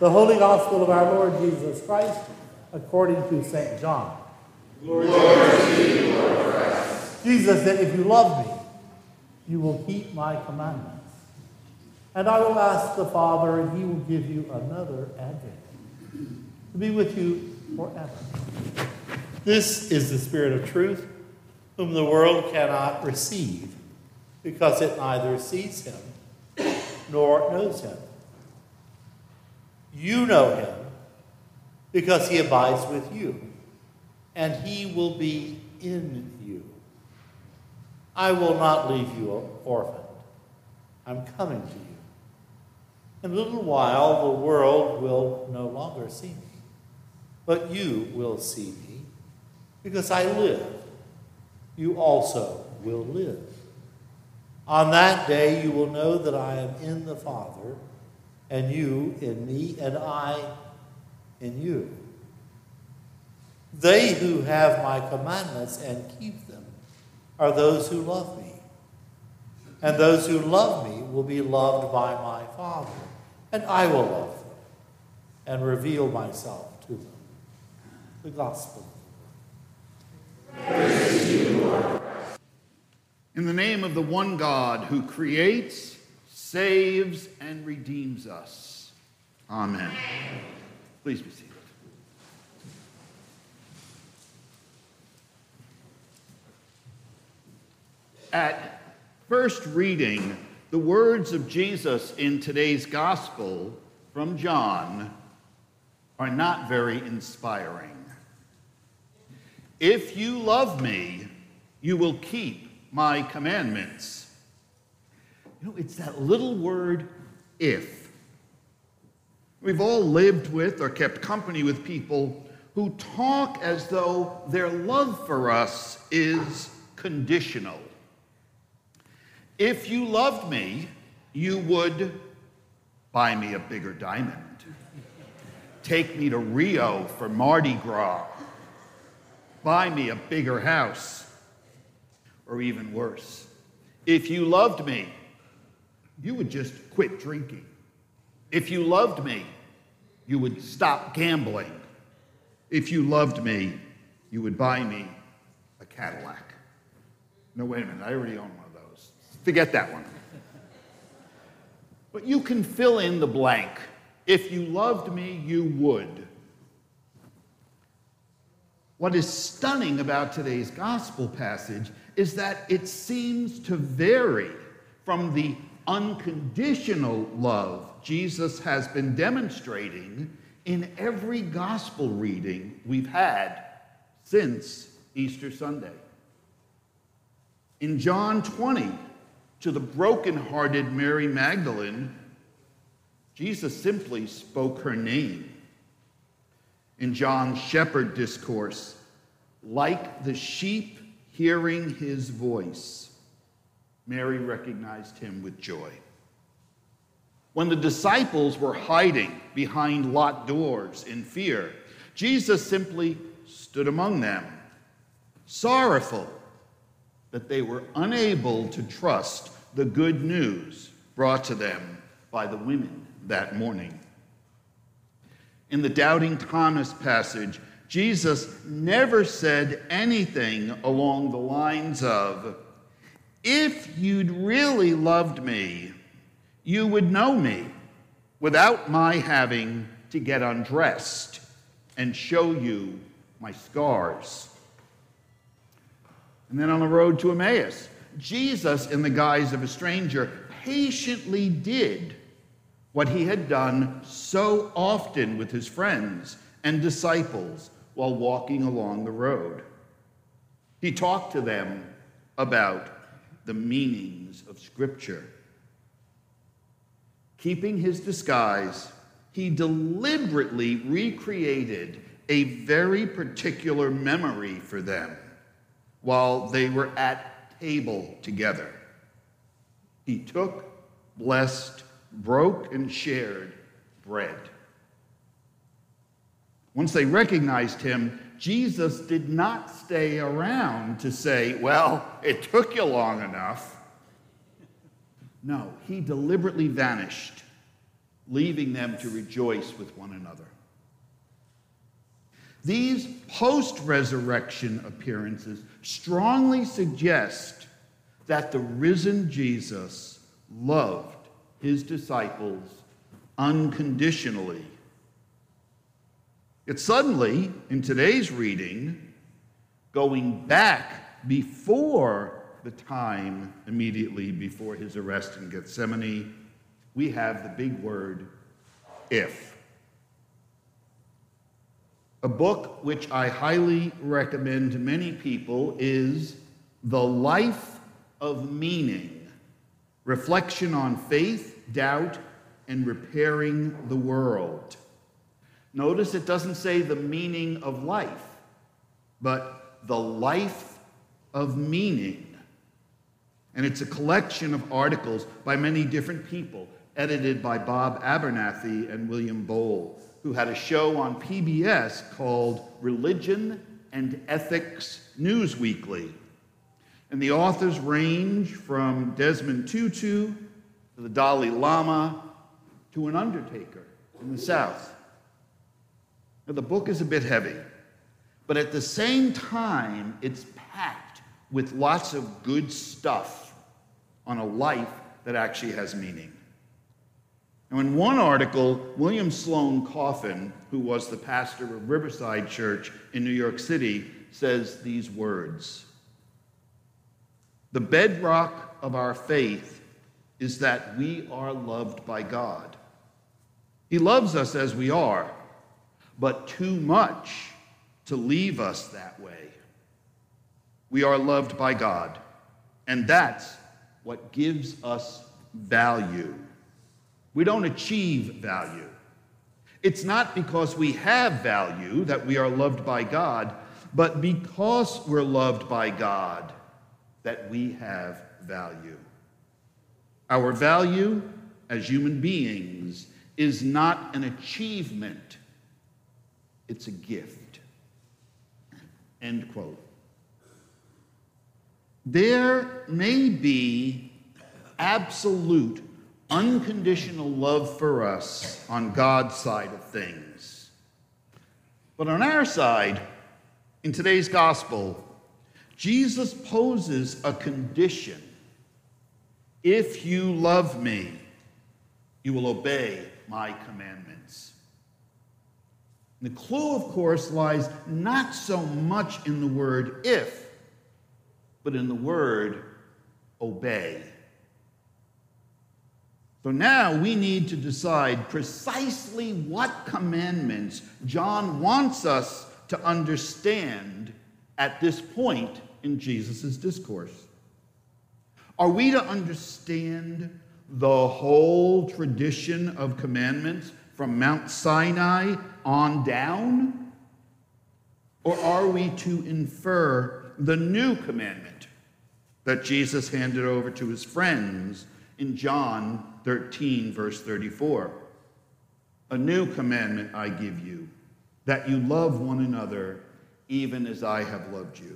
The Holy Gospel of our Lord Jesus Christ, according to St. John. Glory to you, Lord Christ. Jesus said, if you love me, you will keep my commandments. And I will ask the Father, and he will give you another advocate to be with you forever. This is the Spirit of truth, whom the world cannot receive, because it neither sees him nor knows him. You know him, because he abides with you, and he will be in you. I will not leave you orphaned. I'm coming to you. In a little while, the world will no longer see me, but you will see me, because I live. You also will live. On that day, you will know that I am in the Father, and you in me, and I in you. They who have my commandments and keep them are those who love me. And those who love me will be loved by my Father, and I will love them and reveal myself to them. The Gospel. Praise to you, Lord. In the name of the one God who creates, saves, and redeems us. Amen. Please be seated. At first reading, the words of Jesus in today's gospel from John are not very inspiring. If you love me, you will keep my commandments. You know, it's that little word, if. We've all lived with or kept company with people who talk as though their love for us is conditional. If you loved me, you would buy me a bigger diamond, take me to Rio for Mardi Gras, buy me a bigger house, or even worse, if you loved me, you would just quit drinking. If you loved me, you would stop gambling. If you loved me, you would buy me a Cadillac. No, wait a minute, I already own one of those. Forget that one. But you can fill in the blank. If you loved me, you would. What is stunning about today's gospel passage is that it seems to vary from the unconditional love Jesus has been demonstrating in every gospel reading we've had since Easter Sunday. In John 20, to the brokenhearted Mary Magdalene, Jesus simply spoke her name. In John's shepherd discourse, like the sheep hearing his voice, Mary recognized him with joy. When the disciples were hiding behind locked doors in fear, Jesus simply stood among them, sorrowful that they were unable to trust the good news brought to them by the women that morning. In the Doubting Thomas passage, Jesus never said anything along the lines of, if you'd really loved me, you would know me without my having to get undressed and show you my scars. And then on the road to Emmaus, Jesus, in the guise of a stranger, patiently did what he had done so often with his friends and disciples while walking along the road. He talked to them about the meanings of Scripture. Keeping his disguise, he deliberately recreated a very particular memory for them while they were at table together. He took, blessed, broke, and shared bread. Once they recognized him, Jesus did not stay around to say, well, it took you long enough. No, he deliberately vanished leaving them to rejoice with one another. These post-resurrection appearances strongly suggest that the risen Jesus loved his disciples unconditionally. Yet suddenly, in today's reading, going back before the time immediately before his arrest in Gethsemane, we have the big word, if. A book which I highly recommend to many people is The Life of Meaning, Reflection on Faith, Doubt, and Repairing the World. Notice it doesn't say the meaning of life, but the life of meaning. And it's a collection of articles by many different people, edited by Bob Abernathy and William Bowl, who had a show on PBS called Religion and Ethics Newsweekly. And the authors range from Desmond Tutu to the Dalai Lama to an undertaker in the South. Now, the book is a bit heavy, but at the same time, it's packed with lots of good stuff on a life that actually has meaning. Now, in one article, William Sloane Coffin, who was the pastor of Riverside Church in New York City, says these words: "The bedrock of our faith is that we are loved by God. He loves us as we are, but too much to leave us that way. We are loved by God, and that's what gives us value. We don't achieve value. It's not because we have value that we are loved by God, but because we're loved by God that we have value. Our value as human beings is not an achievement, it's a gift." End quote. There may be absolute, unconditional love for us on God's side of things. But on our side, in today's gospel, Jesus poses a condition. If you love me, you will obey my commandments. The clue, of course, lies not so much in the word if, but in the word obey. So now we need to decide precisely what commandments John wants us to understand at this point in Jesus' discourse. Are we to understand the whole tradition of commandments from Mount Sinai on down? Or are we to infer the new commandment that Jesus handed over to his friends in John 13, verse 34? "A new commandment I give you, that you love one another even as I have loved you."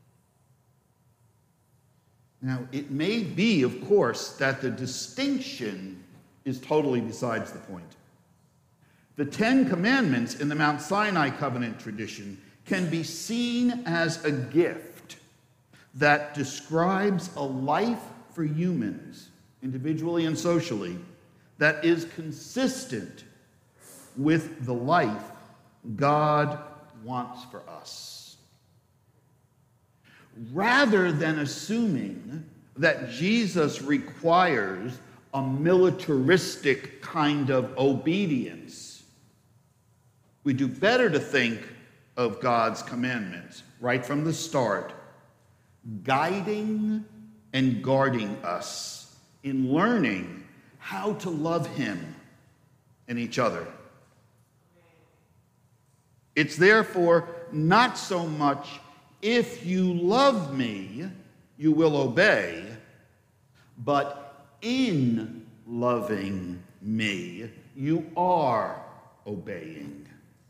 Now, it may be, of course, that the distinction is totally besides the point. The 10 Commandments in the Mount Sinai covenant tradition can be seen as a gift that describes a life for humans, individually and socially, that is consistent with the life God wants for us. Rather than assuming that Jesus requires a militaristic kind of obedience, we do better to think of God's commandments right from the start, guiding and guarding us in learning how to love him and each other. It's therefore not so much, if you love me, you will obey, but in loving me, you are obeying.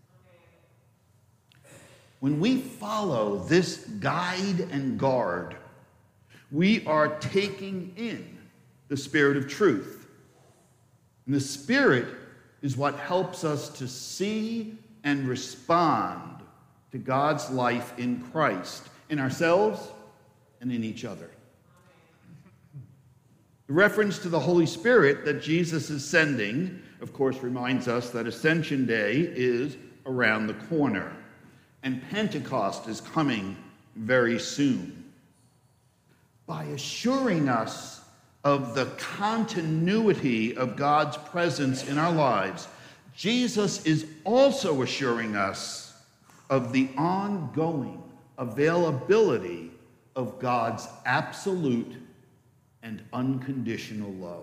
When we follow this guide and guard, we are taking in the Spirit of truth. And the Spirit is what helps us to see and respond to God's life in Christ, in ourselves and in each other. The reference to the Holy Spirit that Jesus is sending, of course, reminds us that Ascension Day is around the corner, and Pentecost is coming very soon. By assuring us of the continuity of God's presence in our lives, Jesus is also assuring us of the ongoing availability of God's absolute and unconditional love.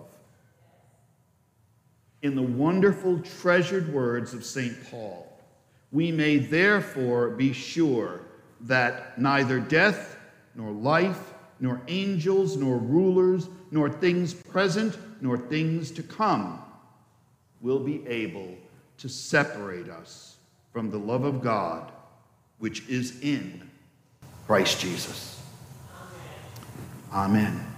In the wonderful, treasured words of St. Paul, we may therefore be sure that neither death, nor life, nor angels, nor rulers, nor things present, nor things to come will be able to separate us from the love of God, which is in Christ Jesus. Amen.